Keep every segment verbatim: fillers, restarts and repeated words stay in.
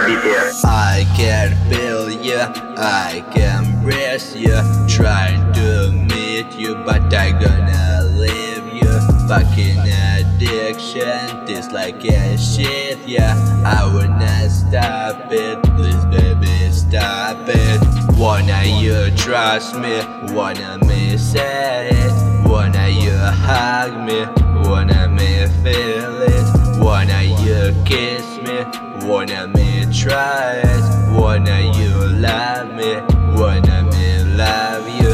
бите. I can feel you, I can breathe you, trying to meet you, but I gonna leave you. Fucking addiction, tastes like a shit, yeah. I will not stop it, please baby stop it. Wanna you trust me, wanna me say it, wanna you hug me, wanna me feel it, wanna you kiss me, wanna me try it, wanna you love me, wanna me love you.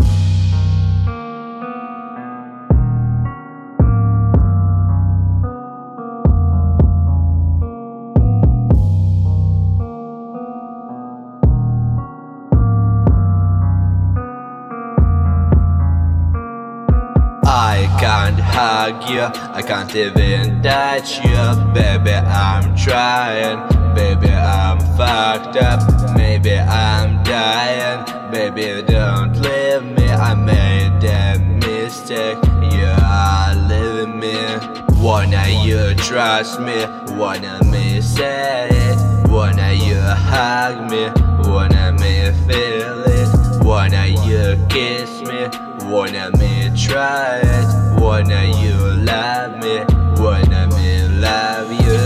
I can't hug you, I can't even touch you. Baby, I'm trying, baby, I'm fucked up. Maybe I'm dying, baby, don't leave me. I made a mistake, you are leaving me. Wanna you trust me, wanna me say it, wanna you hug me, wanna me feel it, wanna you kiss me, wanna me try it, wanna you love me, wanna me love you.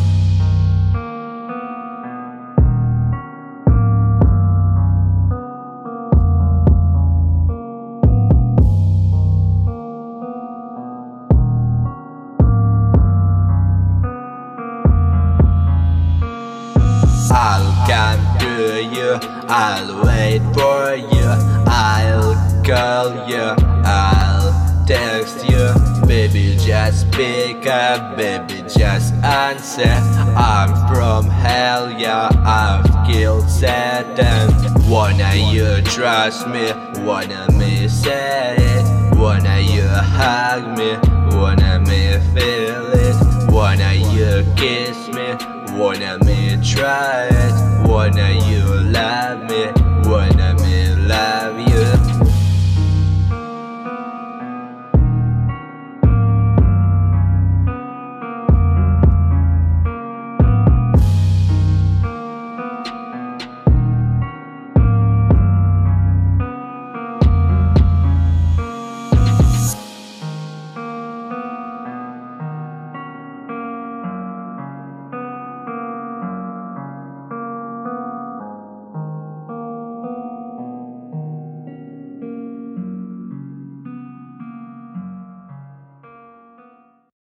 I'll come to you, I'll wait for you, I'll call you, I'll text you. Baby, just pick up, baby, just answer. I'm from hell, yeah, I've killed Satan. Wanna you trust me, wanna me say it, wanna you hug me, wanna me feel it, wanna you kiss me, wanna me try it, wanna you